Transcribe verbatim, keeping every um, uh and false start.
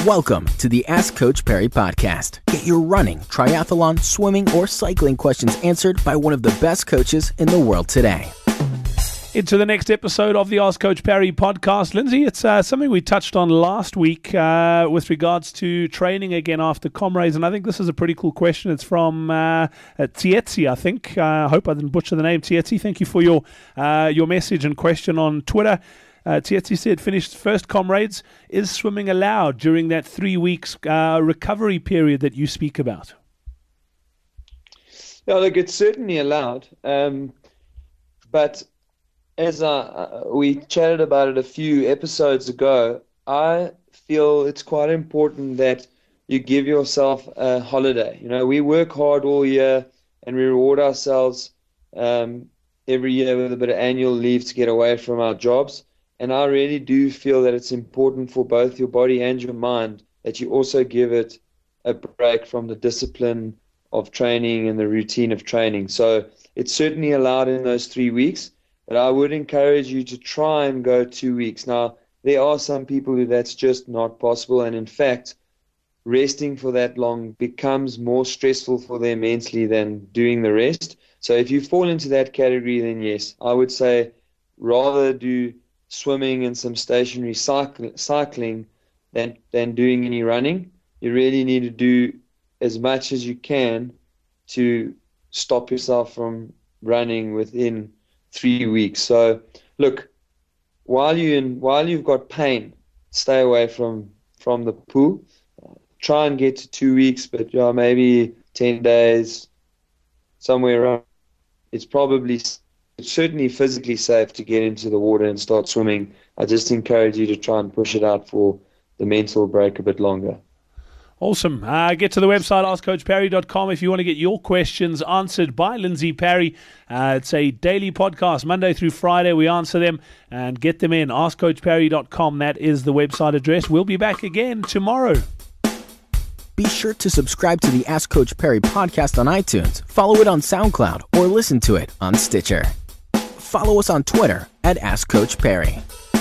Welcome to the Ask Coach Perry podcast. Get your running, triathlon, swimming, or cycling questions answered by one of the best coaches in the world today. Into the next episode of the Ask Coach Perry podcast. Lindsay, it's uh, something we touched on last week uh, with regards to training again after Comrades, and I think this is a pretty cool question. It's from uh, Tsietsi, I think. Uh, I hope I didn't butcher the name. Tsietsi, thank you for your uh, your message and question on Twitter. Uh, Tsietsi said, finished first Comrades. Is swimming allowed during that three weeks uh, recovery period that you speak about? Yeah, look, it's certainly allowed, um, but as uh, we chatted about it a few episodes ago, I feel it's quite important that you give yourself a holiday. You know, we work hard all year and we reward ourselves um, every year with a bit of annual leave to get away from our jobs. And I really do feel that it's important for both your body and your mind that you also give it a break from the discipline of training and the routine of training. So it's certainly allowed in those three weeks. But I would encourage you to try and go two weeks. Now, there are some people who that's just not possible. And in fact, resting for that long becomes more stressful for them mentally than doing the rest. So if you fall into that category, then yes, I would say rather do swimming and some stationary cycle, cycling than, than doing any running. You really need to do as much as you can to stop yourself from running within three weeks. So, look, while you in, while you've got pain, stay away from from the pool. Uh, try and get to two weeks, but yeah, maybe ten days, somewhere around. It's probably it's certainly physically safe to get into the water and start swimming. I just encourage you to try and push it out for the mental break a bit longer. Awesome. Uh, get to the website, ask coach perry dot com, if you want to get your questions answered by Lindsay Perry. Uh, it's a daily podcast, Monday through Friday. We answer them and get them in. ask coach perry dot com, that is the website address. We'll be back again tomorrow. Be sure to subscribe to the Ask Coach Perry podcast on iTunes, follow it on SoundCloud, or listen to it on Stitcher. Follow us on Twitter at Ask Coach Perry.